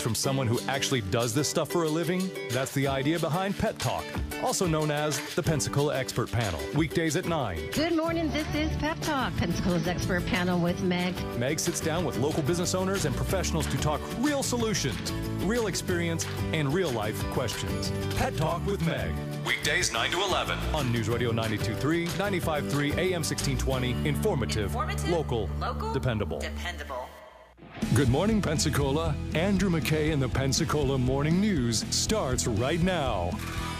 from someone who actually does this stuff for a living? That's the idea behind Pet Talk, also known as the Pensacola Expert Panel. Weekdays at 9. Good morning. This is Pet Talk, Pensacola's Expert Panel with Meg. Meg sits down with local business owners and professionals to talk real solutions, real experience, and real-life questions. Pet Talk with Meg. Weekdays 9 to 11 on News Radio 92.3, 95.3, AM 1620. Informative, local, dependable. Good morning, Pensacola. Andrew McKay and the Pensacola Morning News starts right now.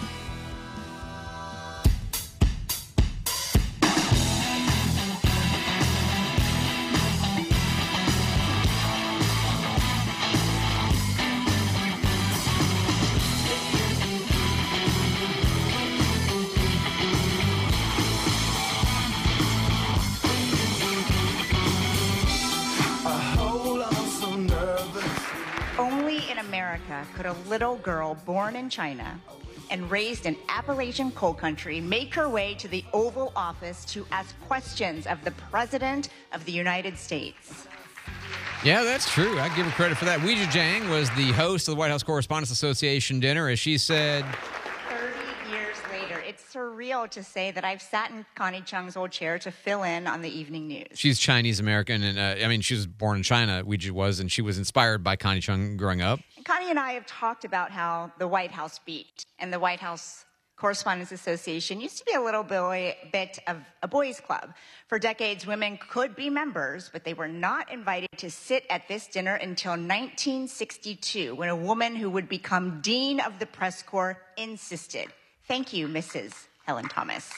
Could a little girl born in China and raised in Appalachian coal country make her way to the Oval Office to ask questions of the President of the United States? Yeah, that's true. I give her credit for that. Weijia Jiang was the host of the White House Correspondents Association dinner. As she said, 30 years later, it's surreal to say that I've sat in Connie Chung's old chair to fill in on the evening news. She's Chinese-American, and she was born in China, Weijia was, and she was inspired by Connie Chung growing up. Connie and I have talked about how the White House beat and the White House Correspondents Association used to be a little bit of a boys' club. For decades, women could be members, but they were not invited to sit at this dinner until 1962, when a woman who would become Dean of the Press Corps insisted. Thank you, Mrs. Helen Thomas.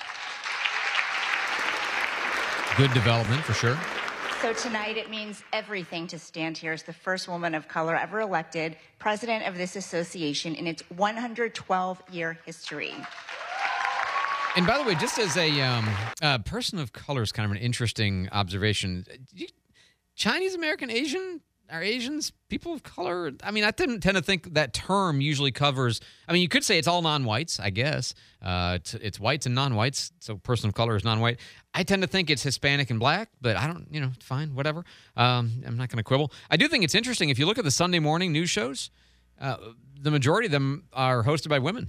Good development, for sure. So tonight it means everything to stand here as the first woman of color ever elected president of this association in its 112-year history. And by the way, just as a person of color is kind of an interesting observation. Chinese American, Asian? Are Asians people of color? I mean, I tend to think that term usually covers, I mean, you could say it's all non-whites, I guess. It's whites and non-whites, so person of color is non-white. I tend to think it's Hispanic and black, but I don't, fine, whatever. I'm not going to quibble. I do think it's interesting. If you look at the Sunday morning news shows, the majority of them are hosted by women.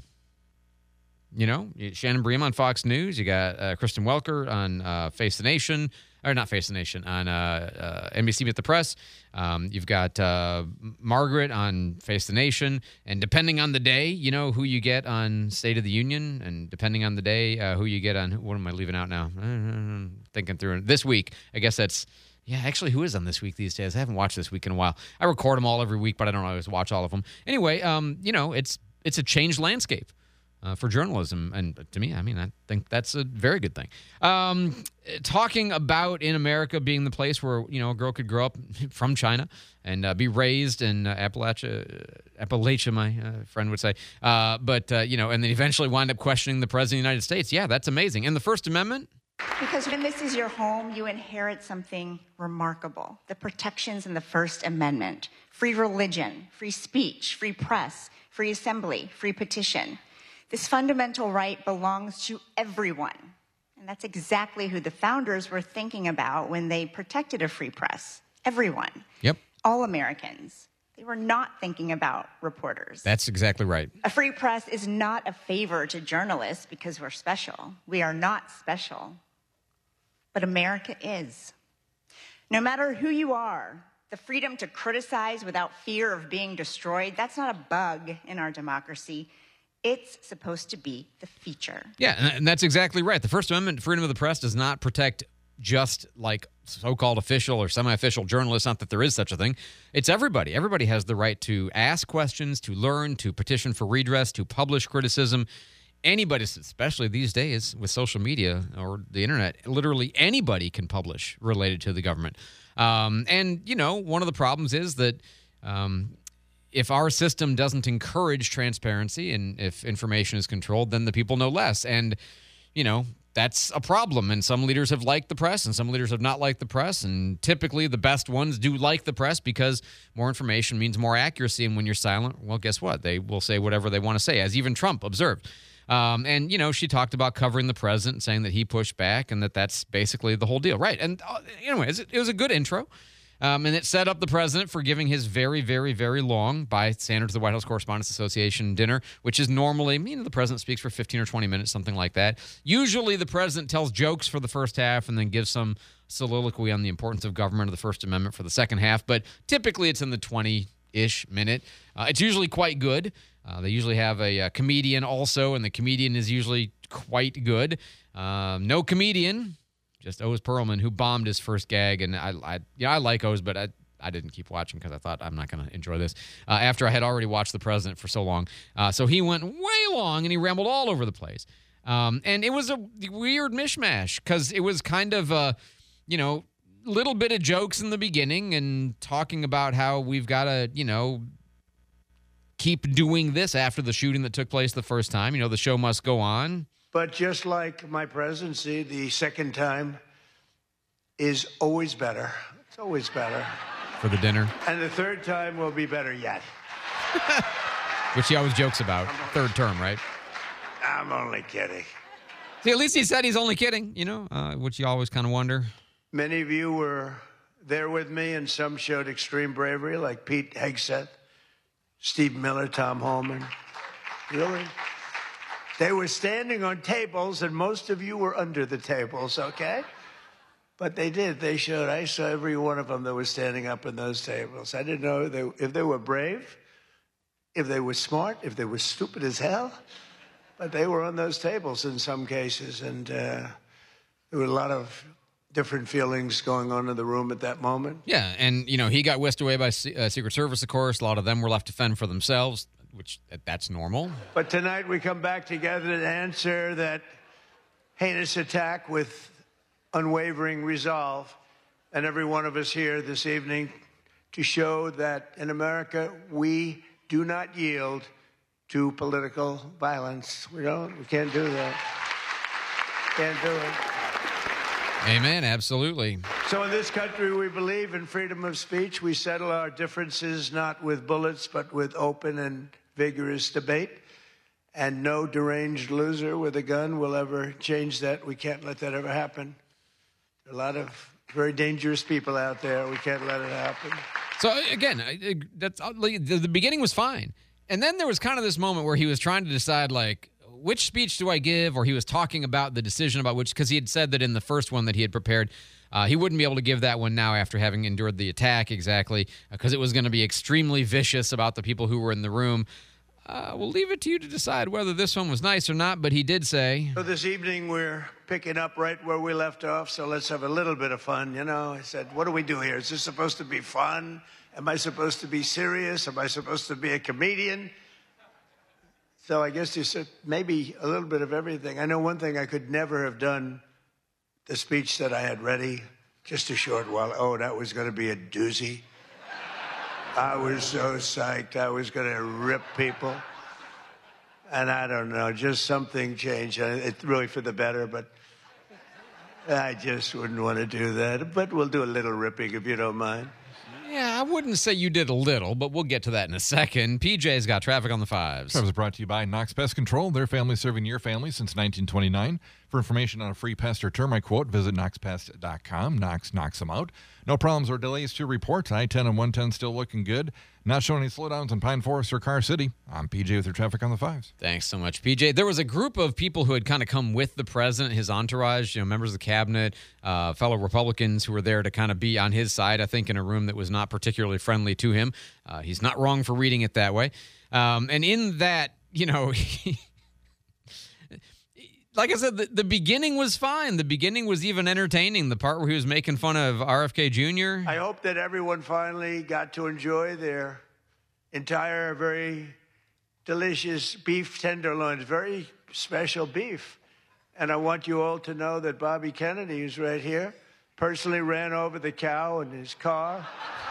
Shannon Bream on Fox News. You got Kristen Welker on Face the Nation. Or not Face the Nation, on NBC Meet the Press. You've got Margaret on Face the Nation. And depending on the day, who you get on State of the Union. And depending on the day, who you get on, what am I leaving out now? Thinking through it. This week, I guess that's, actually, who is on This Week these days? I haven't watched This Week in a while. I record them all every week, but I don't always watch all of them. Anyway, it's a changed landscape. For journalism, and to me, I think that's a very good thing. Talking about in America being the place where a girl could grow up from China and be raised in Appalachia, my friend would say, and then eventually wind up questioning the President of the United States. Yeah, that's amazing. And the First Amendment? Because when this is your home, you inherit something remarkable. The protections in the First Amendment: free religion, free speech, free press, free assembly, free petition. This fundamental right belongs to everyone. And that's exactly who the founders were thinking about when they protected a free press. Everyone. Yep. All Americans. They were not thinking about reporters. That's exactly right. A free press is not a favor to journalists because we're special. We are not special. But America is. No matter who you are, the freedom to criticize without fear of being destroyed, that's not a bug in our democracy. It's supposed to be the feature. Yeah, and that's exactly right. The First Amendment, freedom of the press, does not protect just like so-called official or semi-official journalists, not that there is such a thing. It's everybody. Everybody has the right to ask questions, to learn, to petition for redress, to publish criticism. Anybody, especially these days with social media or the internet, literally anybody can publish related to the government. And, one of the problems is that if our system doesn't encourage transparency and if information is controlled, then the people know less. And, that's a problem. And some leaders have liked the press and some leaders have not liked the press. And typically the best ones do like the press because more information means more accuracy. And when you're silent, well, guess what? They will say whatever they want to say, as even Trump observed. And, she talked about covering the president and saying that he pushed back and that's basically the whole deal. Right. And anyways, it was a good intro. And it set up the president for giving his very, very, very long, by standards of the White House Correspondents Association, dinner, which is normally, the president speaks for 15 or 20 minutes, something like that. Usually the president tells jokes for the first half and then gives some soliloquy on the importance of government or the First Amendment for the second half, but typically it's in the 20-ish minute. It's usually quite good. They usually have a comedian also, and the comedian is usually quite good. No comedian, just Oz Perlman, who bombed his first gag, and I like Oz, but I didn't keep watching because I thought I'm not going to enjoy this after I had already watched the president for so long. So he went way long, and he rambled all over the place. And it was a weird mishmash because it was kind of a, little bit of jokes in the beginning and talking about how we've got to, keep doing this after the shooting that took place the first time. The show must go on. But just like my presidency, the second time is always better. It's always better. For the dinner. And the third time will be better yet. Which he always jokes about. Third term, right? I'm only kidding. See, at least he said he's only kidding, which you always kind of wonder. Many of you were there with me, and some showed extreme bravery, like Pete Hegseth, Steve Miller, Tom Holman. Really? They were standing on tables, and most of you were under the tables, okay? But they did. They showed. I saw every one of them that was standing up in those tables. I didn't know if they were brave, if they were smart, if they were stupid as hell. But they were on those tables in some cases, and there were a lot of different feelings going on in the room at that moment. Yeah, and, he got whisked away by Secret Service, of course. A lot of them were left to fend for themselves, which that's normal. But tonight we come back together to answer that heinous attack with unwavering resolve, and every one of us here this evening to show that in America we do not yield to political violence. We can't do that. Can't do it. Amen, absolutely. So in this country, we believe in freedom of speech. We settle our differences not with bullets, but with open and vigorous debate. And no deranged loser with a gun will ever change that. We can't let that ever happen. There are a lot of very dangerous people out there. We can't let it happen. So again, the beginning was fine. And then there was kind of this moment where he was trying to decide, which speech do I give? Or he was talking about the decision about which, because he had said that in the first one that he had prepared, he wouldn't be able to give that one now after having endured the attack, exactly, because it was going to be extremely vicious about the people who were in the room. We'll leave it to you to decide whether this one was nice or not, but he did say. So this evening we're picking up right where we left off, so let's have a little bit of fun. I said, what do we do here? Is this supposed to be fun? Am I supposed to be serious? Am I supposed to be a comedian? So I guess you said maybe a little bit of everything. I know one thing, I could never have done the speech that I had ready just a short while. Oh, that was going to be a doozy. I was so psyched. I was going to rip people. And I don't know, just something changed. It's really for the better, but I just wouldn't want to do that. But we'll do a little ripping if you don't mind. Yeah, I wouldn't say you did a little, but we'll get to that in a second. PJ's got traffic on the fives. Traffic is brought to you by Knox Pest Control. Their family serving your family since 1929. For information on a free pest or termite quote, visit knoxpest.com. Knox knocks them out. No problems or delays to report. I-10 and 110 still looking good. Not showing any slowdowns in Pine Forest or Car City. I'm PJ with your traffic on the fives. Thanks so much, PJ. There was a group of people who had kind of come with the president, his entourage, members of the cabinet, fellow Republicans who were there to kind of be on his side, I think, in a room that was not particularly friendly to him. He's not wrong for reading it that way. And in that, like I said, the beginning was fine. The beginning was even entertaining. The part where he was making fun of RFK Jr. I hope that everyone finally got to enjoy their entire very delicious beef tenderloins, very special beef. And I want you all to know that Bobby Kennedy, who's right here, personally ran over the cow in his car.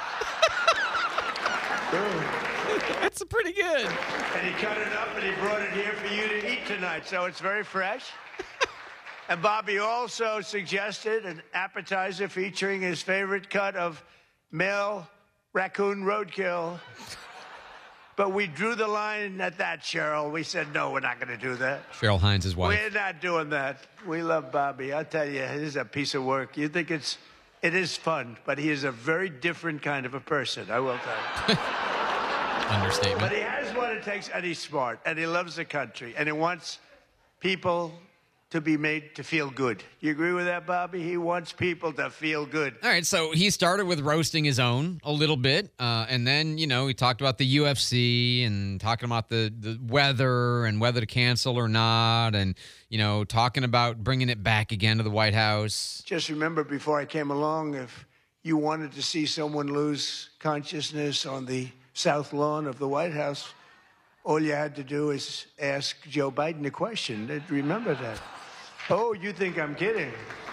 That's pretty good. And he cut it up and he brought it here for you to eat tonight. So it's very fresh. And Bobby also suggested an appetizer featuring his favorite cut of male raccoon roadkill. But we drew the line at that, Cheryl. We said, no, we're not going to do that. Cheryl Hines' wife. We're not doing that. We love Bobby. I'll tell you, this is a piece of work. You think it's It is fun, but he is a very different kind of a person, I will tell you. Understatement. But he has what it takes, and he's smart, and he loves the country, and he wants people to be made to feel good. You agree with that, Bobby? He wants people to feel good. All right, so he started with roasting his own a little bit, and then, he talked about the UFC and talking about the weather and whether to cancel or not, and, talking about bringing it back again to the White House. Just remember, before I came along, if you wanted to see someone lose consciousness on the South Lawn of the White House, all you had to do is ask Joe Biden a question. Remember that. Oh, you think I'm kidding?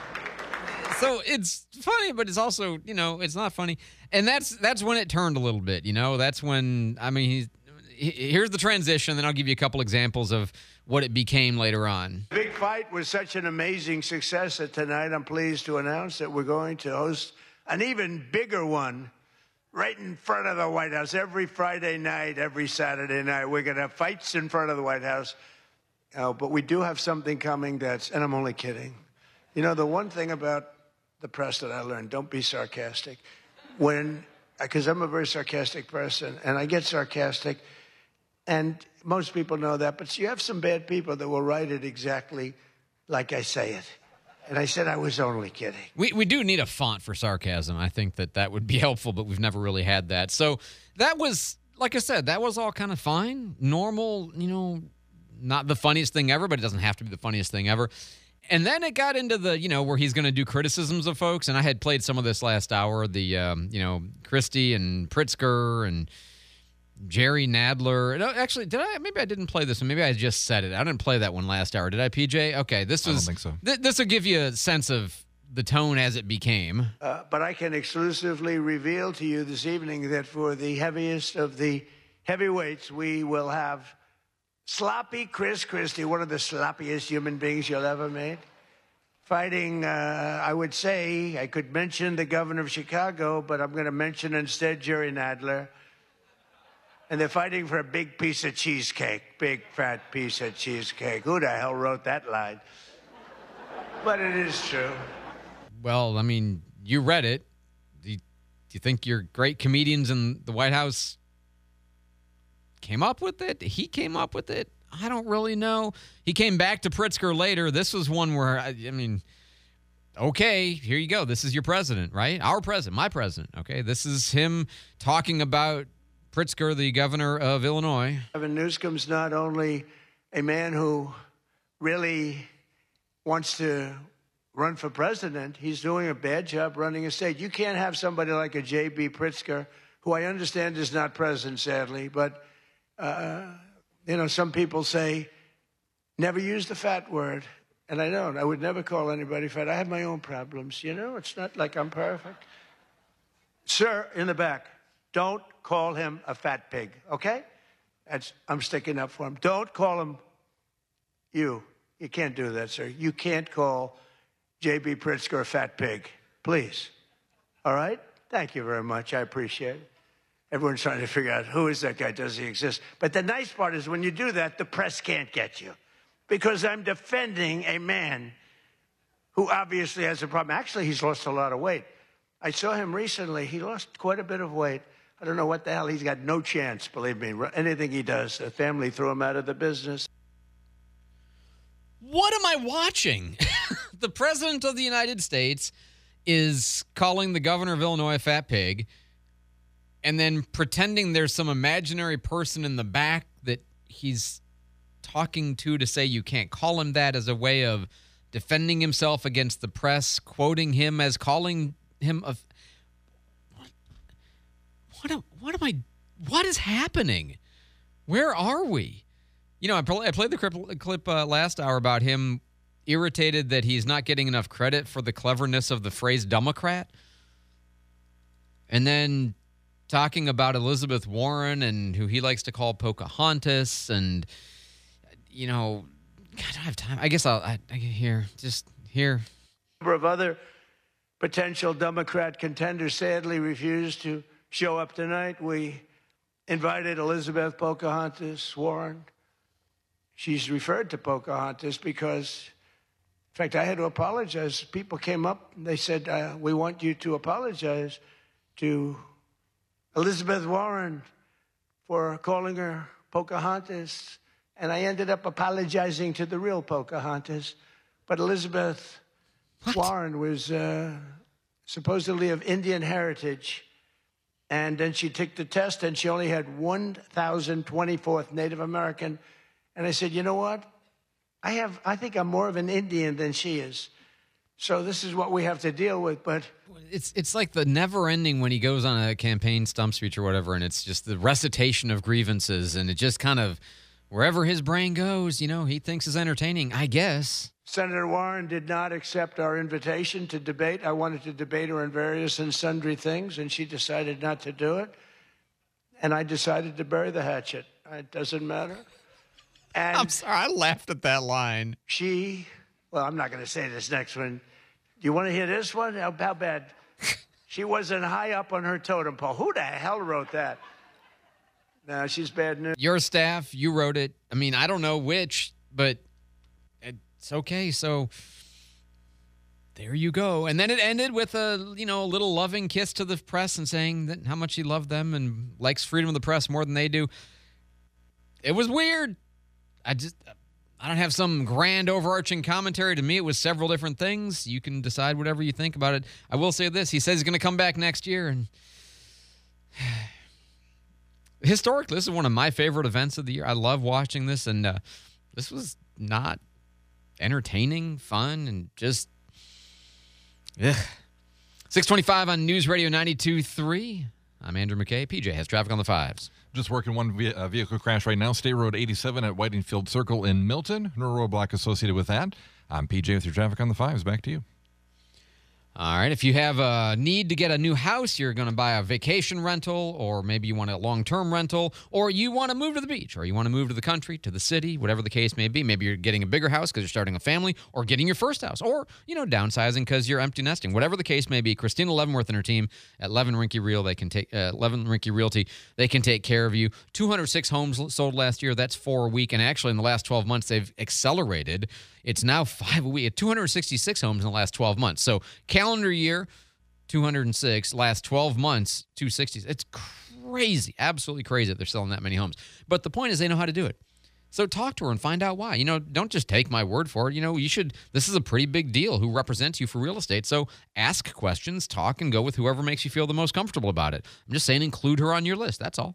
So it's funny, but it's also, it's not funny. And that's when it turned a little bit, That's when, here's the transition, then I'll give you a couple examples of what it became later on. The big fight was such an amazing success that tonight I'm pleased to announce that we're going to host an even bigger one right in front of the White House. Every Friday night, every Saturday night, we're going to have fights in front of the White House. But we do have something coming and I'm only kidding. The one thing about the press that I learned, don't be sarcastic. Because I'm a very sarcastic person, and I get sarcastic, and most people know that, but you have some bad people that will write it exactly like I say it. And I said I was only kidding. We do need a font for sarcasm. I think that would be helpful, but we've never really had that. So that was, like I said, that was all kind of fine, normal, not the funniest thing ever, but it doesn't have to be the funniest thing ever. And then it got into the, where he's going to do criticisms of folks. And I had played some of this last hour, the, Christie and Pritzker and Jerry Nadler. No, actually, maybe I didn't play this one. Maybe I just said it. I didn't play that one last hour. Did I, PJ? Okay, this was. I don't think so. This will give you a sense of the tone as it became. But I can exclusively reveal to you this evening that for the heaviest of the heavyweights, we will have sloppy Chris Christie, one of the sloppiest human beings you'll ever meet, fighting, I would say, I could mention the governor of Chicago, but I'm going to mention instead Jerry Nadler. And they're fighting for a big piece of cheesecake, big fat piece of cheesecake. Who the hell wrote that line? But it is true. Well, you read it. Do you think your great comedians in the White House came up with it? He came up with it? I don't really know. He came back to Pritzker later. This was one where, okay, here you go. This is your president, right? Our president, my president, okay? This is him talking about Pritzker, the governor of Illinois. Gavin Newsom's not only a man who really wants to run for president, he's doing a bad job running a state. You can't have somebody like a J.B. Pritzker, who I understand is not president, sadly, but, some people say, never use the fat word. And I don't. I would never call anybody fat. I have my own problems, It's not like I'm perfect. Sir, in the back, don't call him a fat pig, okay? I'm sticking up for him. Don't call him you. You can't do that, sir. You can't call J.B. Pritzker a fat pig. Please. All right? Thank you very much. I appreciate it. Everyone's trying to figure out, who is that guy? Does he exist? But the nice part is when you do that, the press can't get you. Because I'm defending a man who obviously has a problem. Actually, he's lost a lot of weight. I saw him recently. He lost quite a bit of weight. I don't know what the hell. He's got no chance, believe me. Anything he does, the family threw him out of the business. What am I watching? The president of the United States is calling the governor of Illinois a fat pig and then pretending there's some imaginary person in the back that he's talking to say you can't call him that, as a way of defending himself against the press, quoting him as calling him a... What is happening? Where are we? I played the clip last hour about him irritated that he's not getting enough credit for the cleverness of the phrase Democrat. And then talking about Elizabeth Warren and who he likes to call Pocahontas. And, God, I don't have time. I guess I here. A number of other potential Democrat contenders sadly refused to show up tonight. We invited Elizabeth Pocahontas Warren. She's referred to Pocahontas because In fact, I had to apologize. People came up and they said, we want you to apologize to Elizabeth Warren for calling her Pocahontas. And I ended up apologizing to the real Pocahontas. But Elizabeth Warren was supposedly of Indian heritage. And then she took the test, and she only had 1,024th Native American. And I said, you know what? I think I'm more of an Indian than she is. So this is what we have to deal with. But it's like the never ending when he goes on a campaign stump speech or whatever, and it's just the recitation of grievances, and it just kind of wherever his brain goes, he thinks is entertaining, I guess. Senator Warren did not accept our invitation to debate. I wanted to debate her on various and sundry things, and she decided not to do it. And I decided to bury the hatchet. It doesn't matter. And I'm sorry, I laughed at that line. Well, I'm not going to say this next one. Do you want to hear this one? How bad? She wasn't high up on her totem pole. Who the hell wrote that? No, she's bad news. Your staff, you wrote it. I mean, I don't know which, but it's okay. So there you go. And then it ended with a little loving kiss to the press and saying that how much he loved them and likes freedom of the press more than they do. It was weird. I don't have some grand overarching commentary. To me, it was several different things. You can decide whatever you think about it. I will say this. He says he's going to come back next year. And historically, this is one of my favorite events of the year. I love watching this. And this was not entertaining, fun, and just 625 on News Radio 92.3. I'm Andrew McKay. PJ has traffic on the 5s. Just working one vehicle crash right now. State Road 87 at Whitingfield Circle in Milton. No roadblock associated with that. I'm PJ with your traffic on the 5s. Back to you. All right. If you have a need to get a new house, you're going to buy a vacation rental, or maybe you want a long-term rental, or you want to move to the beach, or you want to move to the country, to the city, whatever the case may be. Maybe you're getting a bigger house because you're starting a family, or getting your first house, or, downsizing because you're empty nesting. Whatever the case may be, Christina Leavenworth and her team at Levin Rinke Realty, they can take care of you. 206 homes sold last year. That's 4 a week. And actually, in the last 12 months, they've accelerated. It's now 5 a week. 266 homes in the last 12 months. So calendar year, 206. Last 12 months, 260. It's crazy, absolutely crazy that they're selling that many homes. But the point is they know how to do it. So talk to her and find out why. Don't just take my word for it. You should. This is a pretty big deal who represents you for real estate. So ask questions, talk, and go with whoever makes you feel the most comfortable about it. I'm just saying include her on your list. That's all.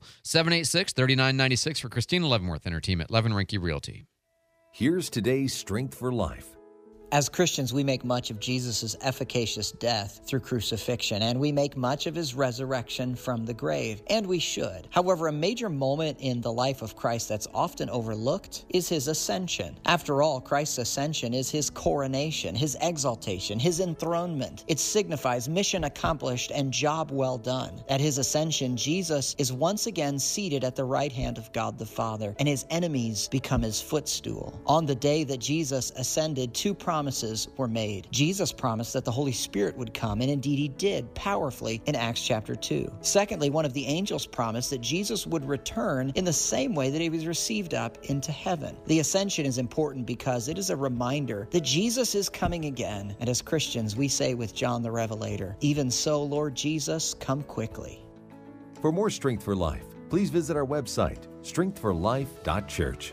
786-3996 for Christina Leavenworth and her team at Levin Rinke Realty. Here's today's Strength for Life. As Christians, we make much of Jesus' efficacious death through crucifixion, and we make much of his resurrection from the grave, and we should. However, a major moment in the life of Christ that's often overlooked is his ascension. After all, Christ's ascension is his coronation, his exaltation, his enthronement. It signifies mission accomplished and job well done. At his ascension, Jesus is once again seated at the right hand of God the Father, and his enemies become his footstool. On the day that Jesus ascended, two promises were made. Jesus promised that the Holy Spirit would come, and indeed he did powerfully in Acts chapter 2. Secondly, one of the angels promised that Jesus would return in the same way that he was received up into heaven. The ascension is important because it is a reminder that Jesus is coming again. And as Christians, we say with John the Revelator, "Even so, Lord Jesus, come quickly." For more Strength for Life, please visit our website, strengthforlife.church.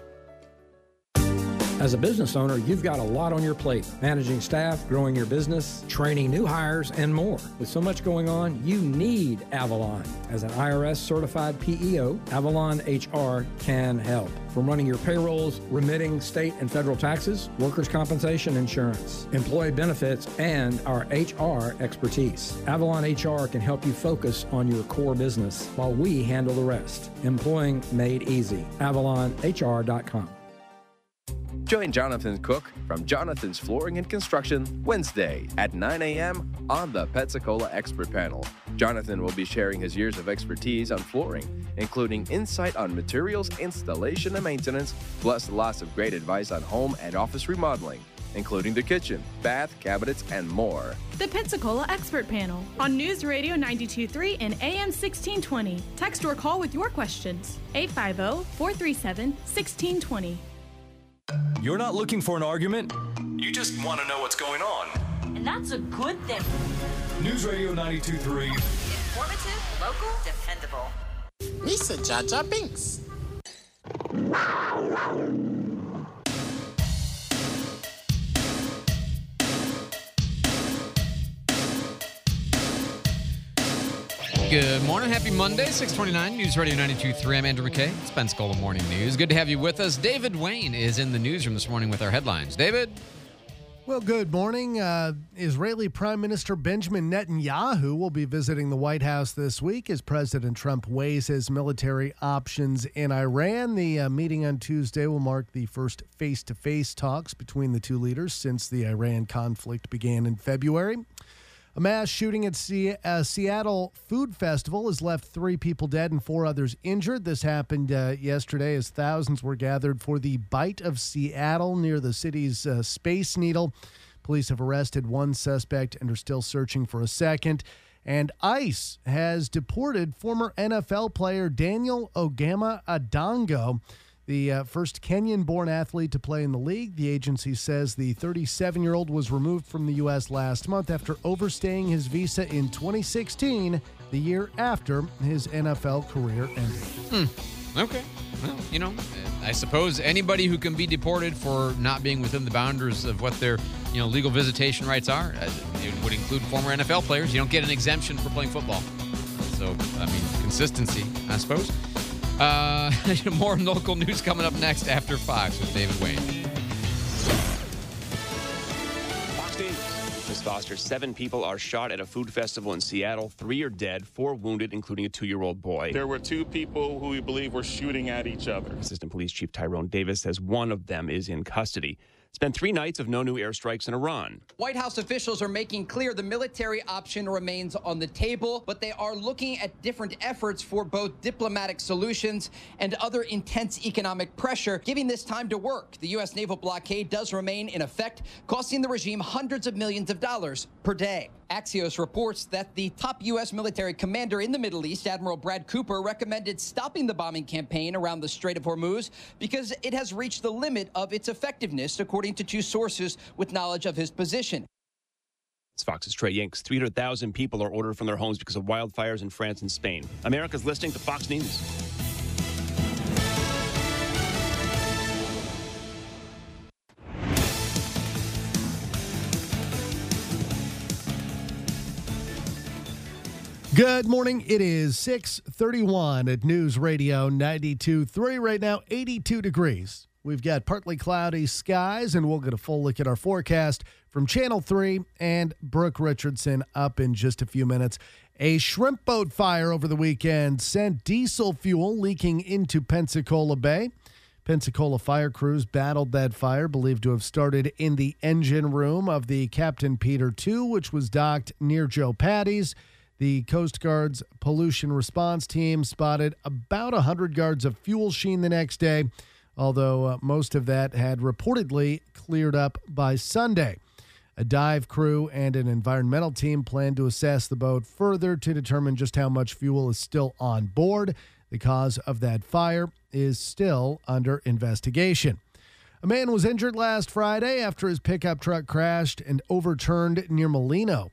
As a business owner, you've got a lot on your plate. Managing staff, growing your business, training new hires, and more. With so much going on, you need Avalon. As an IRS-certified PEO, Avalon HR can help. From running your payrolls, remitting state and federal taxes, workers' compensation insurance, employee benefits, and our HR expertise. Avalon HR can help you focus on your core business while we handle the rest. Employing made easy. AvalonHR.com. Join Jonathan Cook from Jonathan's Flooring and Construction Wednesday at 9 a.m. on the Pensacola Expert Panel. Jonathan will be sharing his years of expertise on flooring, including insight on materials, installation, and maintenance, plus lots of great advice on home and office remodeling, including the kitchen, bath, cabinets, and more. The Pensacola Expert Panel on News Radio 92.3 and AM 1620. Text or call with your questions. 850-437-1620. You're not looking for an argument? You just want to know what's going on. And that's a good thing. News Radio 92.3. Informative, local, dependable. Lisa Jaja Binks. Good morning. Happy Monday, 629 News Radio 92.3. I'm Andrew McKay. It's Pensacola Morning News. Good to have you with us. David Wayne is in the newsroom this morning with our headlines. David? Well, good morning. Israeli Prime Minister Benjamin Netanyahu will be visiting the White House this week as President Trump weighs his military options in Iran. The meeting on Tuesday will mark the first face-to-face talks between the two leaders since the Iran conflict began in February. A mass shooting at Seattle Food Festival has left 3 people dead and 4 others injured. This happened yesterday as thousands were gathered for the Bite of Seattle near the city's Space Needle. Police have arrested 1 suspect and are still searching for a second. And ICE has deported former NFL player Daniel Ogama Adongo, the first Kenyan-born athlete to play in the league. The agency says the 37-year-old was removed from the U.S. last month after overstaying his visa in 2016, the year after his NFL career ended. Okay. Well, I suppose anybody who can be deported for not being within the boundaries of what their, legal visitation rights are, it would include former NFL players. You don't get an exemption for playing football. So, consistency, I suppose. More local news coming up next after Fox with David Wayne. Fox News. Ms. Foster, 7 people are shot at a food festival in Seattle. 3 are dead, 4 wounded, including a 2-year-old boy. There were 2 people who we believe were shooting at each other. Assistant Police Chief Tyrone Davis says one of them is in custody. It's been 3 nights of no new airstrikes in Iran. White House officials are making clear the military option remains on the table, but they are looking at different efforts for both diplomatic solutions and other intense economic pressure, giving this time to work. The U.S. naval blockade does remain in effect, costing the regime hundreds of millions of dollars per day. Axios reports that the top U.S. military commander in the Middle East, Admiral Brad Cooper, recommended stopping the bombing campaign around the Strait of Hormuz because it has reached the limit of its effectiveness, according to 2 sources with knowledge of his position. It's Fox's Trey Yanks. 300,000 people are ordered from their homes because of wildfires in France and Spain. America's listening to Fox News. Good morning. It is 6:31 at News Radio 92.3. Right now, 82 degrees. We've got partly cloudy skies, and we'll get a full look at our forecast from Channel 3 and Brooke Richardson up in just a few minutes. A shrimp boat fire over the weekend sent diesel fuel leaking into Pensacola Bay. Pensacola fire crews battled that fire, believed to have started in the engine room of the Captain Peter II, which was docked near Joe Patty's. The Coast Guard's pollution response team spotted about 100 yards of fuel sheen the next day, although most of that had reportedly cleared up by Sunday. A dive crew and an environmental team plan to assess the boat further to determine just how much fuel is still on board. The cause of that fire is still under investigation. A man was injured last Friday after his pickup truck crashed and overturned near Molino.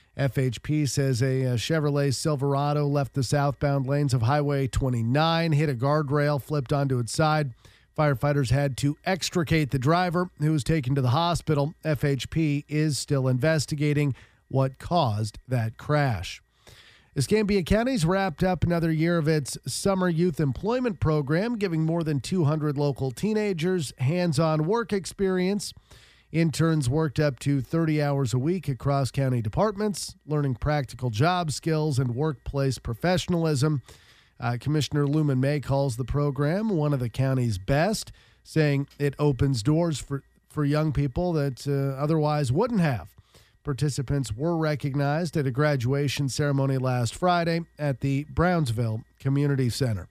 FHP says a Chevrolet Silverado left the southbound lanes of Highway 29, hit a guardrail, flipped onto its side. Firefighters had to extricate the driver, who was taken to the hospital. FHP is still investigating what caused that crash. Escambia County's wrapped up another year of its summer youth employment program, giving more than 200 local teenagers hands-on work experience. Interns worked up to 30 hours a week across county departments, learning practical job skills and workplace professionalism. Commissioner Luman May calls the program one of the county's best, saying it opens doors for young people that otherwise wouldn't have. Participants were recognized at a graduation ceremony last Friday at the Brownsville Community Center.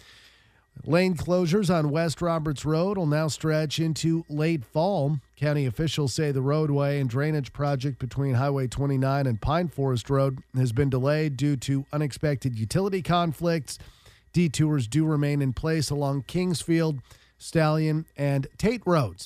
Lane closures on West Roberts Road will now stretch into late fall. County officials say the roadway and drainage project between Highway 29 and Pine Forest Road has been delayed due to unexpected utility conflicts. Detours do remain in place along Kingsfield, Stallion, and Tate Roads.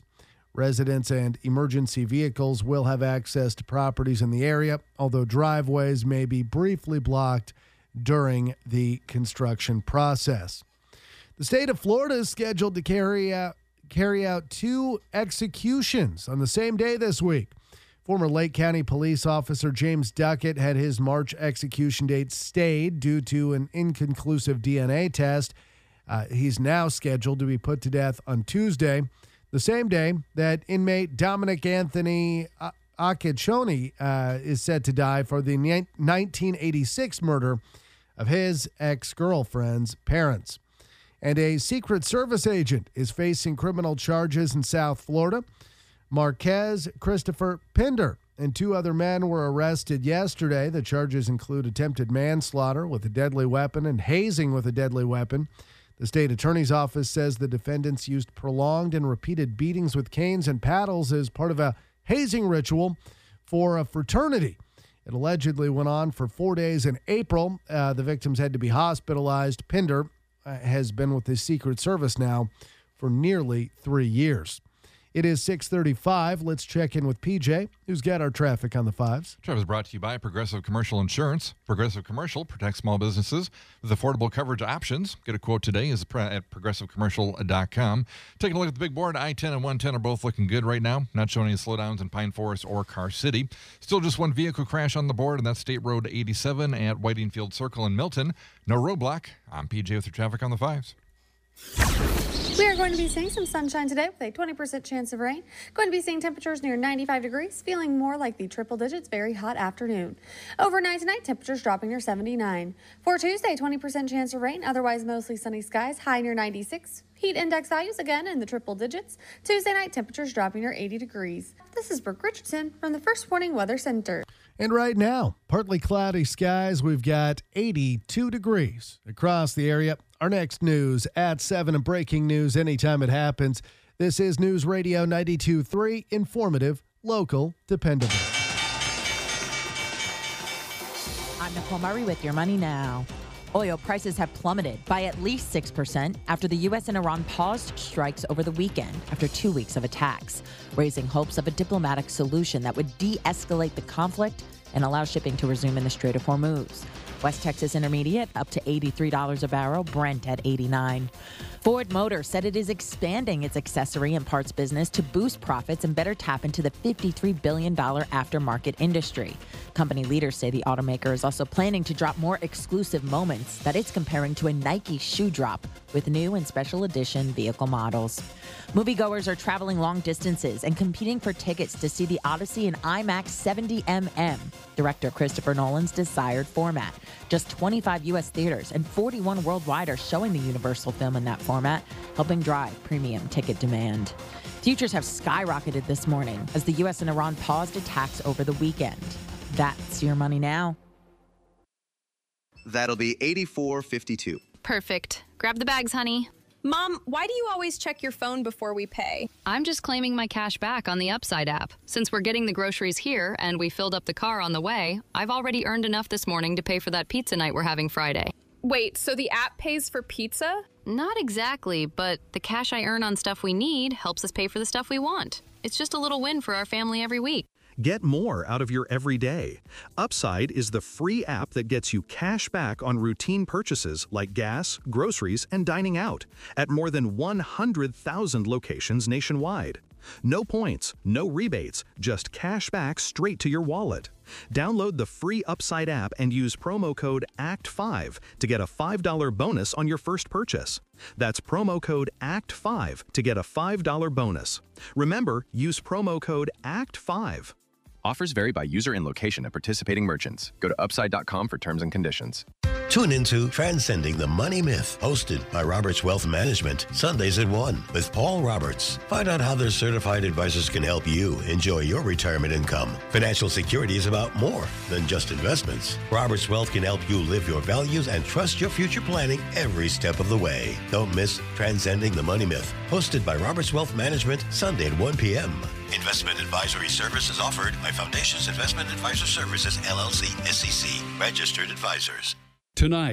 Residents and emergency vehicles will have access to properties in the area, although driveways may be briefly blocked during the construction process. The state of Florida is scheduled to carry out 2 executions on the same day this week. Former Lake County police officer James Duckett had his March execution date stayed due to an inconclusive DNA test. He's now scheduled to be put to death on Tuesday, the same day that inmate Dominic Anthony Acciaccioni is set to die for the 1986 murder of his ex-girlfriend's parents. And a Secret Service agent is facing criminal charges in South Florida. Marquez Christopher Pinder and 2 other men were arrested yesterday. The charges include attempted manslaughter with a deadly weapon and hazing with a deadly weapon. The state attorney's office says the defendants used prolonged and repeated beatings with canes and paddles as part of a hazing ritual for a fraternity. It allegedly went on for 4 days in April. The victims had to be hospitalized. Pinder has been with the Secret Service now for nearly 3 years. It is 6:35. Let's check in with PJ, who's got our traffic on the 5s. Traffic is brought to you by Progressive Commercial Insurance. Progressive Commercial protects small businesses with affordable coverage options. Get a quote today at progressivecommercial.com. Taking a look at the big board, I-10 and 110 are both looking good right now. Not showing any slowdowns in Pine Forest or Car City. Still just one vehicle crash on the board, and that's State Road 87 at Whitingfield Circle in Milton. No roadblock. I'm PJ with your traffic on the 5s. We are going to be seeing some sunshine today with a 20% chance of rain. Going to be seeing temperatures near 95 degrees, feeling more like the triple digits, very hot afternoon. Overnight tonight, temperatures dropping near 79. For Tuesday, 20% chance of rain, otherwise mostly sunny skies, high near 96. Heat index values again in the triple digits. Tuesday night, temperatures dropping near 80 degrees. This is Brooke Richardson from the First Warning Weather Center. And right now, partly cloudy skies. We've got 82 degrees across the area. Our next news at 7 and breaking news anytime it happens. This is News Radio 92.3, informative, local, dependable. I'm Nicole Murray with Your Money Now. Oil prices have plummeted by at least 6% after the U.S. and Iran paused strikes over the weekend after 2 weeks of attacks, raising hopes of a diplomatic solution that would de-escalate the conflict and allow shipping to resume in the Strait of Hormuz. West Texas Intermediate up to $83 a barrel, Brent at $89. Ford Motor said it is expanding its accessory and parts business to boost profits and better tap into the $53 billion aftermarket industry. Company leaders say the automaker is also planning to drop more exclusive moments that it's comparing to a Nike shoe drop with new and special edition vehicle models. Moviegoers are traveling long distances and competing for tickets to see The Odyssey in IMAX 70mm, director Christopher Nolan's desired format. Just 25 U.S. theaters and 41 worldwide are showing the Universal film in that format, helping drive premium ticket demand. Futures have skyrocketed this morning as the U.S. and Iran paused attacks over the weekend. That's Your Money Now. That'll be $84.52. Perfect. Grab the bags, honey. Mom, why do you always check your phone before we pay? I'm just claiming my cash back on the Upside app. Since we're getting the groceries here and we filled up the car on the way, I've already earned enough this morning to pay for that pizza night we're having Friday. Wait, so the app pays for pizza? Not exactly, but the cash I earn on stuff we need helps us pay for the stuff we want. It's just a little win for our family every week. Get more out of your everyday. Upside is the free app that gets you cash back on routine purchases like gas, groceries, and dining out at more than 100,000 locations nationwide. No points, no rebates, just cash back straight to your wallet. Download the free Upside app and use promo code ACT5 to get a $5 bonus on your first purchase. That's promo code ACT5 to get a $5 bonus. Remember, use promo code ACT5. Offers vary by user and location at participating merchants. Go to upside.com for terms and conditions. Tune into Transcending the Money Myth, hosted by Roberts Wealth Management, Sundays at 1 with Paul Roberts. Find out how their certified advisors can help you enjoy your retirement income. Financial security is about more than just investments. Roberts Wealth can help you live your values and trust your future planning every step of the way. Don't miss Transcending the Money Myth, hosted by Roberts Wealth Management, Sunday at 1 p.m. Investment advisory services offered by Foundations Investment Advisor Services, LLC, SEC, registered advisors. Tonight,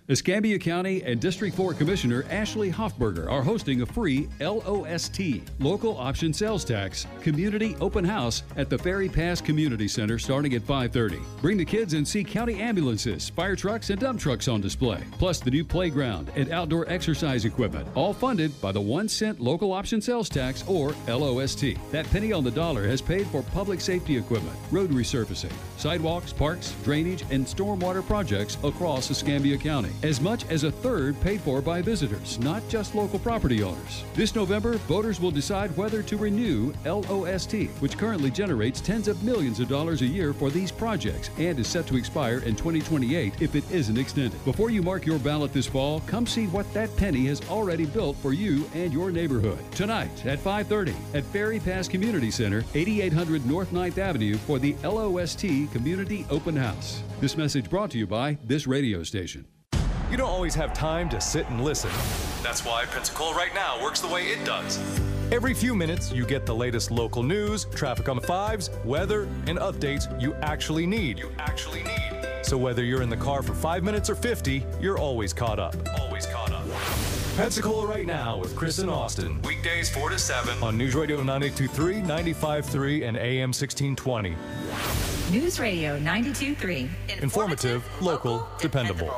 Escambia County and District 4 Commissioner Ashley Hoffberger are hosting a free LOST, Local Option Sales Tax, Community Open House at the Ferry Pass Community Center starting at 5:30. Bring the kids and see county ambulances, fire trucks, and dump trucks on display, plus the new playground and outdoor exercise equipment, all funded by the 1 cent Local Option Sales Tax, or LOST. That penny on the dollar has paid for public safety equipment, road resurfacing, sidewalks, parks, drainage, and stormwater projects across Escambia County. As much as a third paid for by visitors, not just local property owners. This November, voters will decide whether to renew LOST, which currently generates tens of millions of dollars a year for these projects and is set to expire in 2028 if it isn't extended. Before you mark your ballot this fall, come see what that penny has already built for you and your neighborhood. Tonight at 5:30 at Ferry Pass Community Center, 8800 North 9th Avenue for the LOST Community Open House. This message brought to you by this radio station. You don't always have time to sit and listen. That's why Pensacola Right Now works the way it does. Every few minutes, you get the latest local news, traffic on the fives, weather, and updates you actually need. So whether you're in the car for 5 minutes or 50, you're always caught up. Pensacola Right Now with Chris and Austin. Weekdays 4 to 7 on News Radio 92.3, 95.3, and AM 1620. News Radio 92.3. Informative, local, dependable.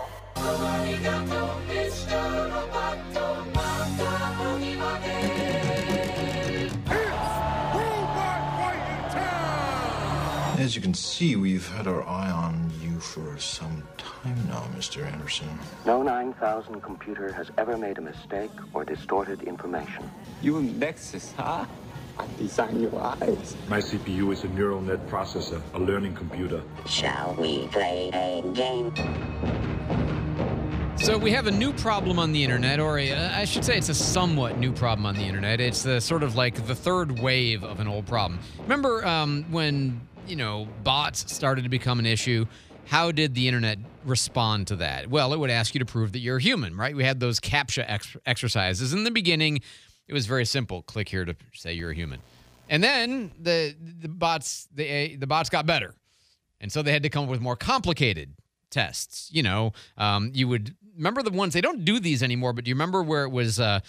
As you can see, we've had our eye on you for some time now, Mr. Anderson. No 9000 computer has ever made a mistake or distorted information. You and Nexus, huh? I design your eyes. My CPU is a neural net processor, a learning computer. Shall we play a game? So we have a new problem on the internet, or I should say it's a somewhat new problem on the internet. It's the sort of like the third wave of an old problem. Remember when, bots started to become an issue? How did the internet respond to that? Well, it would ask you to prove that you're human, right? We had those CAPTCHA exercises. In the beginning, it was very simple. Click here to say you're a human. And then the bots got better. And so they had to come up with more complicated tests. You would remember the ones, they don't do these anymore, but do you remember where it was a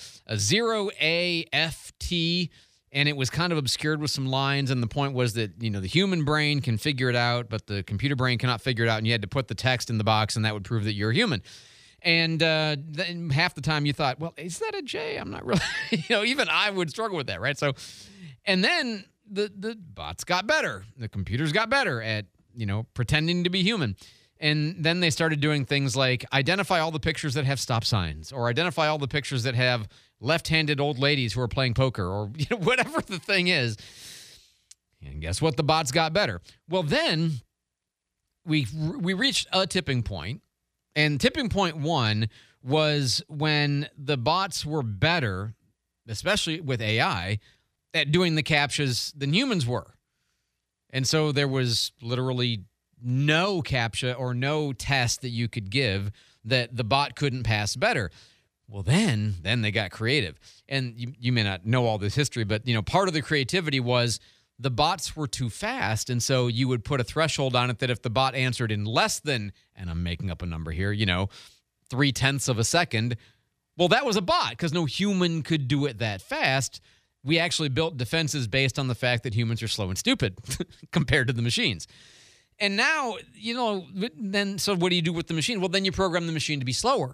0AFT and it was kind of obscured with some lines, and the point was that, the human brain can figure it out, but the computer brain cannot figure it out, and you had to put the text in the box, and that would prove that you're human. And then half the time you thought, well, is that a J? I'm not really, even I would struggle with that, right? So, and then the bots got better. The computers got better at, pretending to be human. And then they started doing things like identify all the pictures that have stop signs, or identify all the pictures that have left-handed old ladies who are playing poker, or whatever the thing is. And guess what? The bots got better. Well, then we reached a tipping point, and tipping point one was when the bots were better, especially with AI, at doing the CAPTCHAs than humans were. And so there was literally no CAPTCHA or no test that you could give that the bot couldn't pass better. Well, then they got creative. And you may not know all this history, but, part of the creativity was the bots were too fast, and so you would put a threshold on it that if the bot answered in less than, and I'm making up a number here, 0.3 of a second, well, that was a bot because no human could do it that fast. We actually built defenses based on the fact that humans are slow and stupid compared to the machines. And now, so what do you do with the machine? Well, then you program the machine to be slower,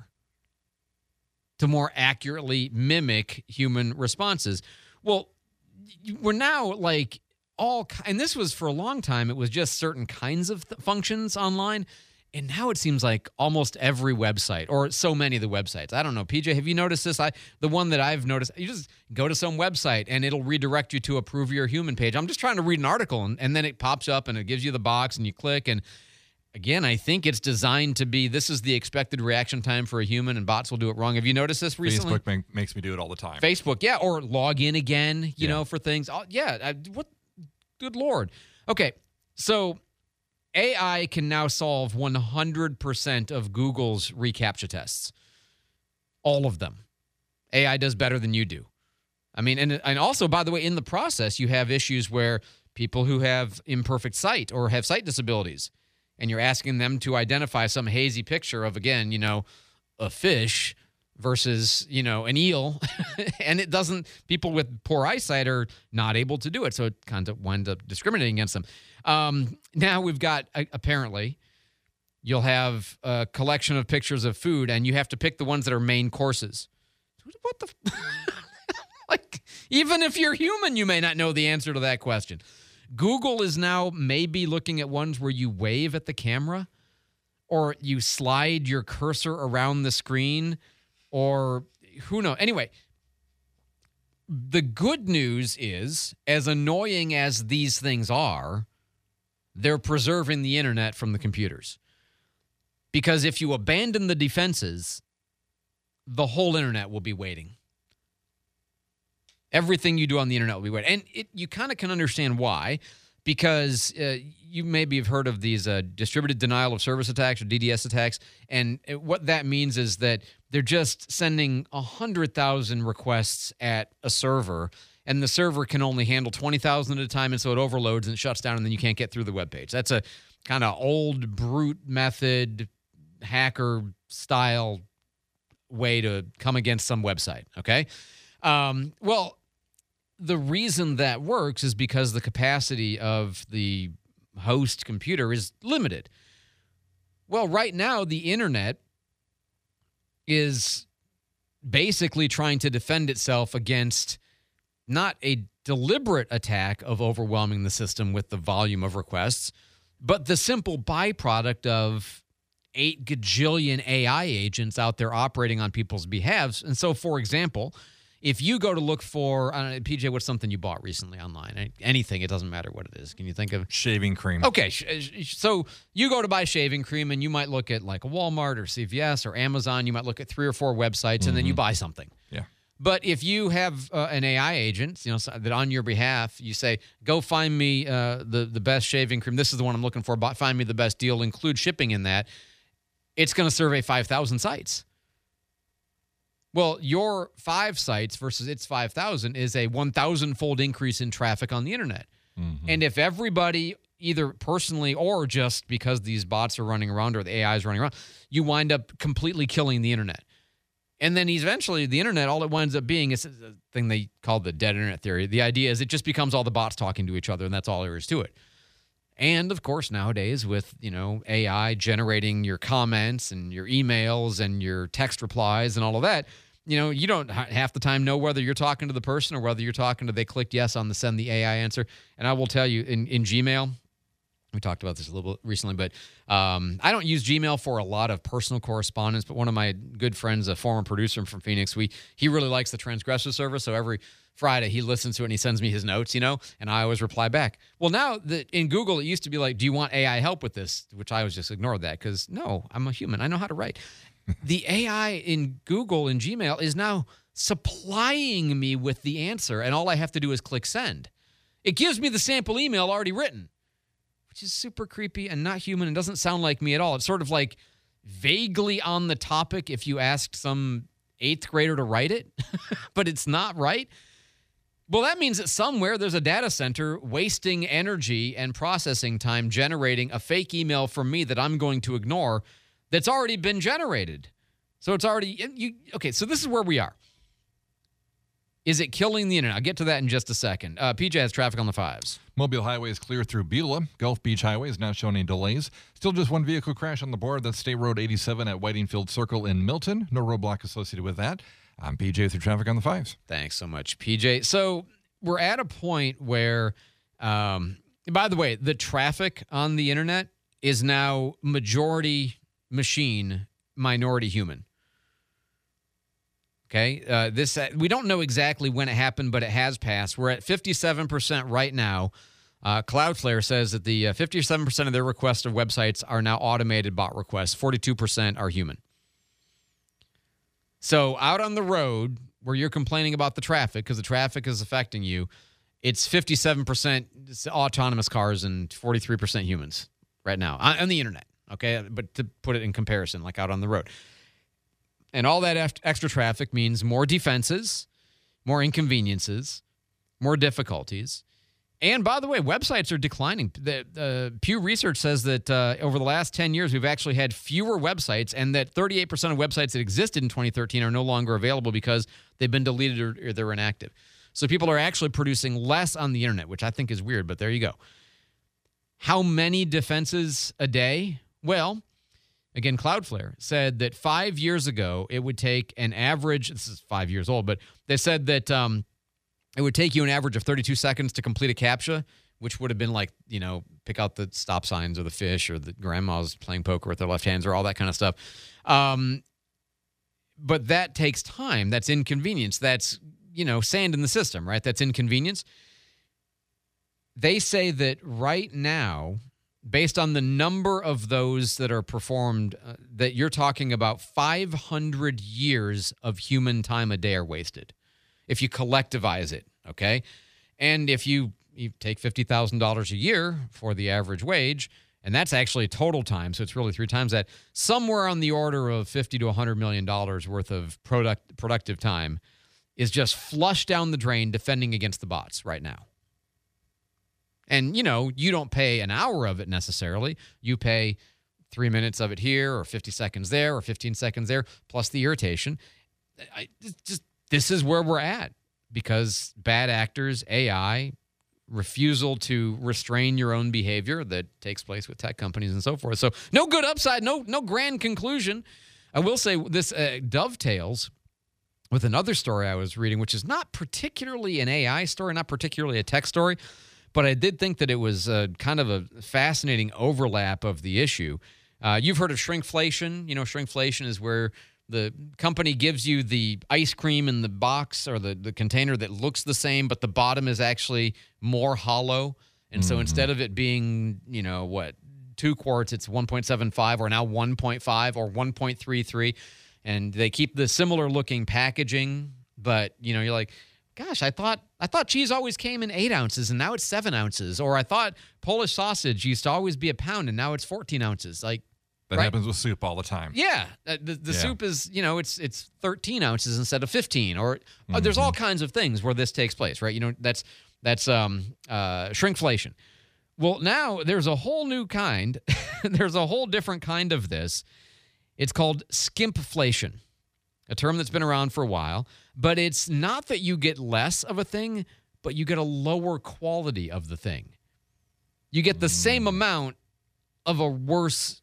to more accurately mimic human responses. Well, we're now like and this was for a long time, it was just certain kinds of functions online. And now it seems like almost every website, or so many of the websites. I don't know, PJ, have you noticed this? The one that I've noticed, you just go to some website and it'll redirect you to a Prove You're Human page. I'm just trying to read an article, and then it pops up and it gives you the box and you click. And again, I think it's designed to be, this is the expected reaction time for a human, and bots will do it wrong. Have you noticed this recently? Facebook makes me do it all the time. Facebook, yeah, or log in again, you know, for things. What? Good Lord. Okay, so AI can now solve 100% of Google's reCAPTCHA tests. All of them. AI does better than you do. I mean, and also, by the way, in the process, you have issues where people who have imperfect sight or have sight disabilities, and you're asking them to identify some hazy picture of, again, a fish versus, an eel. And people with poor eyesight are not able to do it. So it kind of winds up discriminating against them. Now we've got, apparently, you'll have a collection of pictures of food, and you have to pick the ones that are main courses. What the? Like, even if you're human, you may not know the answer to that question. Google is now maybe looking at ones where you wave at the camera, or you slide your cursor around the screen, or who knows. Anyway, the good news is, as annoying as these things are, they're preserving the internet from the computers. Because if you abandon the defenses, the whole internet will be waiting. Everything you do on the internet will be waiting. And you kind of can understand why, because you maybe have heard of these distributed denial of service attacks or DDoS attacks. And what that means is that they're just sending 100,000 requests at a server, and the server can only handle 20,000 at a time, and so it overloads and it shuts down, and then you can't get through the web page. That's a kind of old brute method, hacker-style way to come against some website, okay? Well, the reason that works is because the capacity of the host computer is limited. Well, right now, the internet is basically trying to defend itself against not a deliberate attack of overwhelming the system with the volume of requests, but the simple byproduct of 8 gajillion AI agents out there operating on people's behalves. And so, for example, if you go to look for, PJ, what's something you bought recently online? Anything, it doesn't matter what it is. Can you think of? Shaving cream. Okay, so you go to buy shaving cream, and you might look at like a Walmart or CVS or Amazon. You might look at 3 or 4 websites, and then you buy something. Yeah. But if you have an AI agent, that on your behalf, you say, go find me the best shaving cream. This is the one I'm looking for. Find me the best deal. Include shipping in that. It's going to survey 5,000 sites. Well, your 5 sites versus its 5,000 is a 1,000-fold increase in traffic on the internet. Mm-hmm. And if everybody, either personally or just because these bots are running around or the AI is running around, you wind up completely killing the internet. And then eventually the internet, all it winds up being is a thing they call the dead internet theory. The idea is it just becomes all the bots talking to each other, and that's all there is to it. And, of course, nowadays with, AI generating your comments and your emails and your text replies and all of that, you don't half the time know whether you're talking to the person or whether you're talking to they clicked yes on the send the AI answer. And I will tell you, in Gmail, we talked about this a little bit recently, but I don't use Gmail for a lot of personal correspondence, but one of my good friends, a former producer from Phoenix, he really likes the Transgressor service, so every Friday he listens to it and he sends me his notes, and I always reply back. Well, now in Google, it used to be like, do you want AI help with this? Which I always just ignored that because, no, I'm a human. I know how to write. The AI in Google and Gmail is now supplying me with the answer, and all I have to do is click send. It gives me the sample email already written, which is super creepy and not human and doesn't sound like me at all. It's sort of like vaguely on the topic if you asked some 8th grader to write it, but it's not right. Well, that means that somewhere there's a data center wasting energy and processing time generating a fake email from me that I'm going to ignore that's already been generated. So it's already, okay, so this is where we are. Is it killing the internet? I'll get to that in just a second. PJ has traffic on the 5s. Mobile Highway is clear through Beulah. Gulf Beach Highway is not showing any delays. Still just one vehicle crash on the board. That's State Road 87 at Whitingfield Circle in Milton. No roadblock associated with that. I'm PJ with your traffic on the 5s. Thanks so much, PJ. So we're at a point where, by the way, the traffic on the internet is now majority machine, minority human. Okay, we don't know exactly when it happened, but it has passed. We're at 57% right now. Cloudflare says that the 57% of their requests of websites are now automated bot requests. 42% are human. So out on the road where you're complaining about the traffic because the traffic is affecting you, it's 57% autonomous cars and 43% humans right now on the internet. Okay, but to put it in comparison, like out on the road. And all that extra traffic means more defenses, more inconveniences, more difficulties. And by the way, websites are declining. The Pew Research says that over the last 10 years, we've actually had fewer websites, and that 38% of websites that existed in 2013 are no longer available because they've been deleted or they're inactive. So people are actually producing less on the internet, which I think is weird, but there you go. How many defenses a day? Well, again, Cloudflare said that 5 years ago, it would take an average, this is 5 years old, but they said that it would take you an average of 32 seconds to complete a CAPTCHA, which would have been like, pick out the stop signs or the fish or the grandma's playing poker with their left hands or all that kind of stuff. But that takes time. That's inconvenience. That's, sand in the system, right? That's inconvenience. They say that right now, based on the number of those that are performed, that you're talking about 500 years of human time a day are wasted if you collectivize it, okay? And if you take $50,000 a year for the average wage, and that's actually total time, so it's really 3 times that, somewhere on the order of $50 to $100 million worth of productive time is just flushed down the drain defending against the bots right now. And, you don't pay an hour of it necessarily. You pay 3 minutes of it here or 50 seconds there or 15 seconds there, plus the irritation. This is where we're at because bad actors, AI, refusal to restrain your own behavior that takes place with tech companies and so forth. So no good upside, no grand conclusion. I will say this dovetails with another story I was reading, which is not particularly an AI story, not particularly a tech story, but I did think that it was kind of a fascinating overlap of the issue. You've heard of shrinkflation. Shrinkflation is where the company gives you the ice cream in the box or the container that looks the same, but the bottom is actually more hollow. And so instead of it being, 2 quarts, it's 1.75 or now 1.5 or 1.33. And they keep the similar looking packaging, but, you're like, gosh, I thought cheese always came in 8 ounces and now it's 7 ounces. Or I thought Polish sausage used to always be a pound and now it's 14 ounces. Like, that happens with soup all the time. Yeah. The soup is, it's 13 ounces instead of 15. Or there's all kinds of things where this takes place, right? That's shrinkflation. Well, now there's a whole new kind. There's a whole different kind of this. It's called skimpflation, a term that's been around for a while. But it's not that you get less of a thing, but you get a lower quality of the thing. You get the same amount of a worse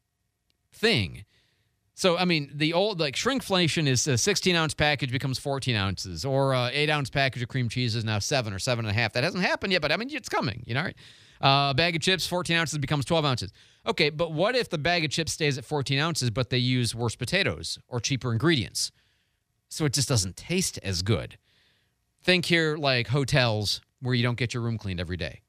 thing. So, the old, shrinkflation is a 16-ounce package becomes 14 ounces, or an 8-ounce package of cream cheese is now 7 or 7.5. That hasn't happened yet, but, it's coming, right? A bag of chips, 14 ounces becomes 12 ounces. Okay, but what if the bag of chips stays at 14 ounces, but they use worse potatoes or cheaper ingredients? So it just doesn't taste as good. Think here like hotels where you don't get your room cleaned every day.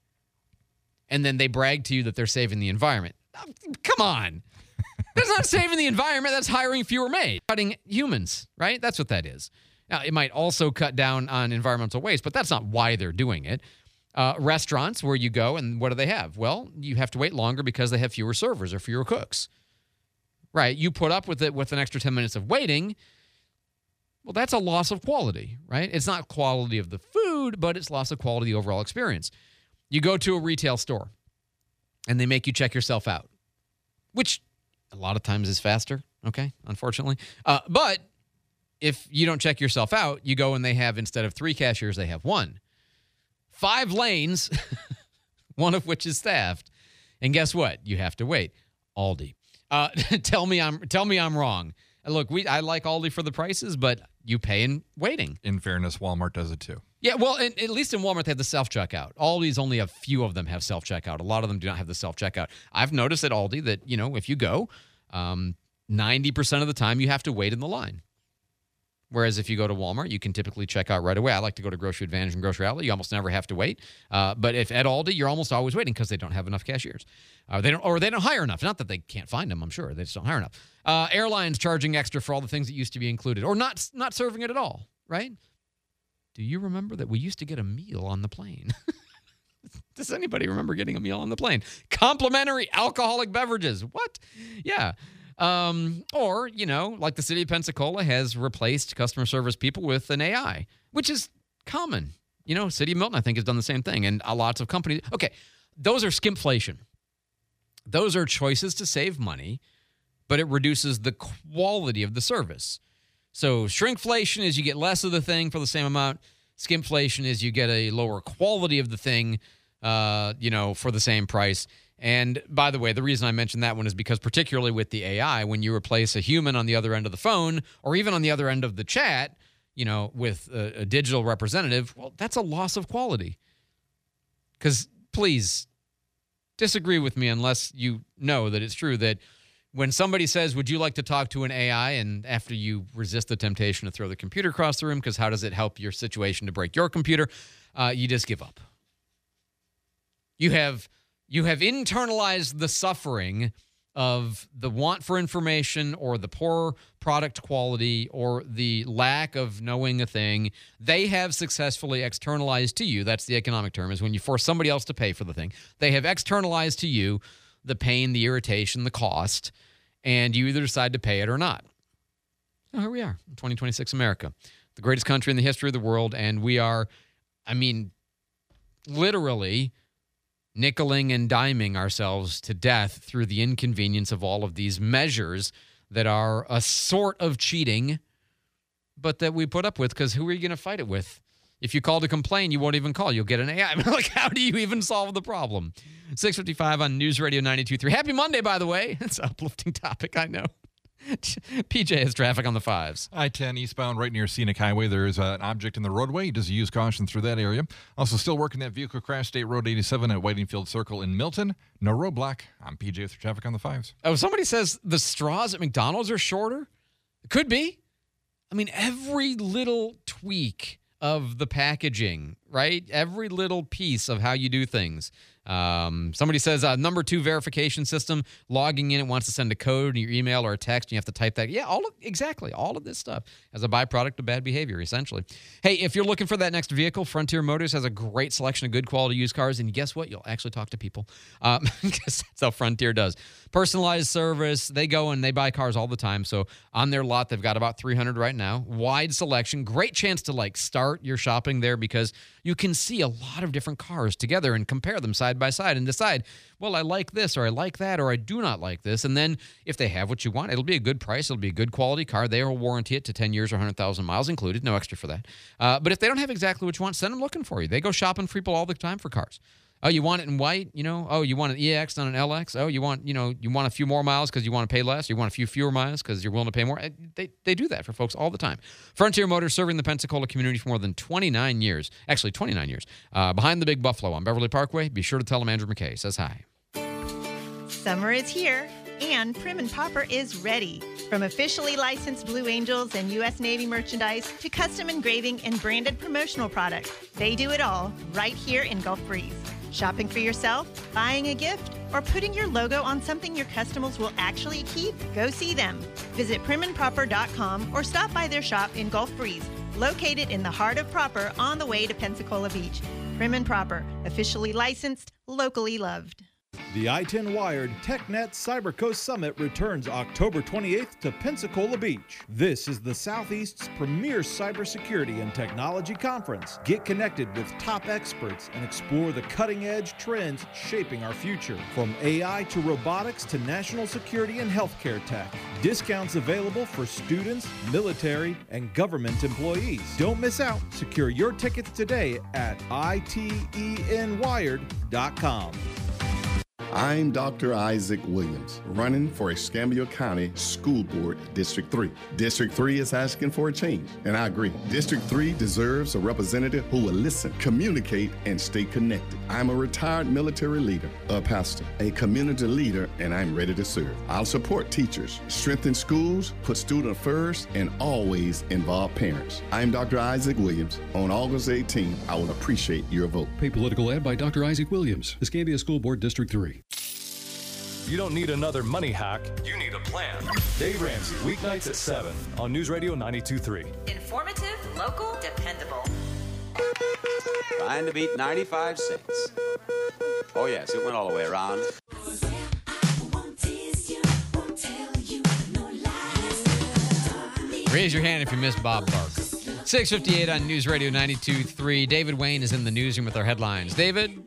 And then they brag to you that they're saving the environment. Oh, come on. That's not saving the environment. That's hiring fewer maids. Cutting humans, right? That's what that is. Now, it might also cut down on environmental waste, but that's not why they're doing it. Restaurants where you go, and what do they have? Well, you have to wait longer because they have fewer servers or fewer cooks. Right? You put up with it with an extra 10 minutes of waiting. Well, that's a loss of quality, right? It's not quality of the food, but it's loss of quality of the overall experience. You go to a retail store, and they make you check yourself out, which a lot of times is faster, okay, unfortunately. But if you don't check yourself out, you go and they have, instead of 3 cashiers, they have 1. 5 lanes, one of which is staffed. And guess what? You have to wait. Aldi. Tell me I'm wrong. Look, I like Aldi for the prices, but you pay in waiting. In fairness, Walmart does it too. Yeah, well, at least in Walmart, they have the self-checkout. Aldi's only a few of them have self-checkout. A lot of them do not have the self-checkout. I've noticed at Aldi that, if you go, 90% of the time you have to wait in the line. Whereas if you go to Walmart, you can typically check out right away. I like to go to Grocery Advantage and Grocery Outlet. You almost never have to wait. But if at Aldi, you're almost always waiting because they don't have enough cashiers. They don't hire enough. Not that they can't find them, I'm sure. They just don't hire enough. Airlines charging extra for all the things that used to be included, or not serving it at all, right? Do you remember that we used to get a meal on the plane? Does anybody remember getting a meal on the plane? Complimentary alcoholic beverages. What? Yeah. Or, like the city of Pensacola has replaced customer service people with an AI, which is common. City of Milton, I think, has done the same thing. And lots of companies. Okay, those are skimpflation. Those are choices to save money, but it reduces the quality of the service. So shrinkflation is you get less of the thing for the same amount. Skimpflation is you get a lower quality of the thing, for the same price. And by the way, the reason I mentioned that one is because particularly with the AI, when you replace a human on the other end of the phone or even on the other end of the chat, with a digital representative, well, that's a loss of quality. Because please disagree with me unless you know that it's true that when somebody says, would you like to talk to an AI? And after you resist the temptation to throw the computer across the room, because how does it help your situation to break your computer? You just give up. You have internalized the suffering of the want for information or the poor product quality or the lack of knowing a thing. They have successfully externalized to you. That's the economic term, is when you force somebody else to pay for the thing. They have externalized to you the pain, the irritation, the cost, and you either decide to pay it or not. So here we are, 2026 America, the greatest country in the history of the world, and we are, literally nickeling and diming ourselves to death through the inconvenience of all of these measures that are a sort of cheating, but that we put up with, because who are you going to fight it with? If you call to complain, you won't even call. You'll get an AI. How do you even solve the problem? 6:55 on News Radio 92.3. Happy Monday, by the way. It's an uplifting topic, I know. PJ has traffic on the 5s. I-10 eastbound right near Scenic Highway. There's an object in the roadway. Does use caution through that area. Also still working that vehicle crash, State Road 87 at Whitingfield Circle in Milton. No roadblock. I'm PJ with traffic on the 5s. Oh, somebody says the straws at McDonald's are shorter? It could be. Every little tweak of the packaging, right? Every little piece of how you do things. Somebody says number 2 verification system, logging in, it wants to send a code in your email or a text, and you have to type that. Yeah, exactly. All of this stuff as a byproduct of bad behavior, essentially. Hey, if you're looking for that next vehicle, Frontier Motors has a great selection of good quality used cars, and guess what? You'll actually talk to people, because that's how Frontier does. Personalized service. They go and they buy cars all the time. So on their lot, they've got about 300 right now. Wide selection. Great chance to start your shopping there, because you can see a lot of different cars together and compare them side by side and decide, well, I like this, or I like that, or I do not like this. And then if they have what you want, it'll be a good price. It'll be a good quality car. They will warranty it to 10 years or 100,000 miles included. No extra for that. But if they don't have exactly what you want, send them looking for you. They go shopping for people all the time for cars. Oh, you want it in white? Oh, you want an EX, not an LX? Oh, you want a few more miles because you want to pay less? You want a few fewer miles because you're willing to pay more? They do that for folks all the time. Frontier Motors, serving the Pensacola community for more than 29 years. Actually, 29 years. Behind the Big Buffalo on Beverly Parkway. Be sure to tell them Andrew McKay says hi. Summer is here, and Prim & Popper is ready. From officially licensed Blue Angels and U.S. Navy merchandise to custom engraving and branded promotional products, they do it all right here in Gulf Breeze. Shopping for yourself, buying a gift, or putting your logo on something your customers will actually keep? Go see them. Visit primandproper.com or stop by their shop in Gulf Breeze, located in the heart of Proper on the way to Pensacola Beach. Prim & Proper, officially licensed, locally loved. The I-10 Wired TechNet CyberCoast Summit returns October 28th to Pensacola Beach. This is the Southeast's premier cybersecurity and technology conference. Get connected with top experts and explore the cutting-edge trends shaping our future. From AI to robotics to national security and healthcare tech. Discounts available for students, military, and government employees. Don't miss out. Secure your tickets today at itenwired.com. I'm Dr. Isaac Williams, running for Escambia County School Board District 3. District 3 is asking for a change, and I agree. District 3 deserves a representative who will listen, communicate, and stay connected. I'm a retired military leader, a pastor, a community leader, and I'm ready to serve. I'll support teachers, strengthen schools, put students first, and always involve parents. I'm Dr. Isaac Williams. On August 18th, I will appreciate your vote. Paid political ad by Dr. Isaac Williams, Escambia School Board District 3. You don't need another money hack. You need a plan. Dave Ramsey, weeknights at 7 on News Radio 92.3. Informative, local, dependable. Trying to beat 95 cents. Oh, yes, it went all the way around. Raise your hand if you missed Bob Barker. 6:58 on News Radio 92.3. David Wayne is in the newsroom with our headlines. David?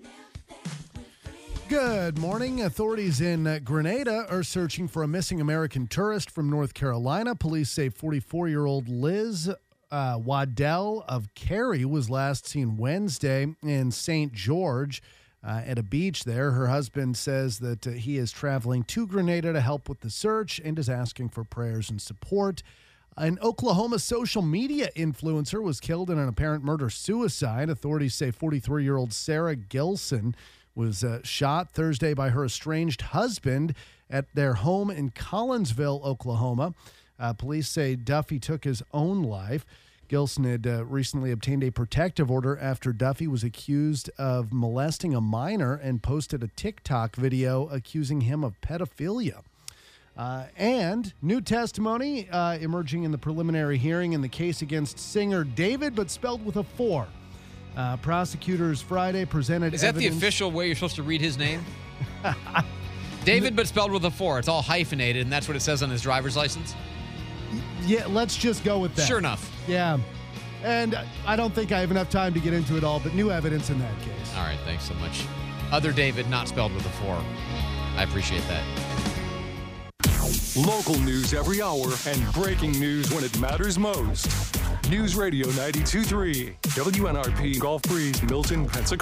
Good morning. Authorities in Grenada are searching for a missing American tourist from North Carolina. Police say 44-year-old Liz Waddell of Cary was last seen Wednesday in St. George at a beach there. Her husband says that he is traveling to Grenada to help with the search and is asking for prayers and support. An Oklahoma social media influencer was killed in an apparent murder-suicide. Authorities say 43-year-old Sarah Gilson was shot Thursday by her estranged husband at their home in Collinsville, Oklahoma. Police say Duffy took his own life. Gilson had recently obtained a protective order after Duffy was accused of molesting a minor and posted a TikTok video accusing him of pedophilia. And new testimony emerging in the preliminary hearing in the case against singer David, but spelled with a 4. Prosecutors Friday presented Is that evidence. the official way you're supposed to read his name? David, but spelled with a 4. It's all hyphenated, and that's what it says on his driver's license? Yeah, let's just go with that. Sure enough. Yeah. And I don't think I have enough time to get into it all, but new evidence in that case. All right, thanks so much. Other David, not spelled with a 4. I appreciate that. Local news every hour and breaking news when it matters most. News Radio 92.3, WNRP, Gulf Breeze, Milton, Pensacola.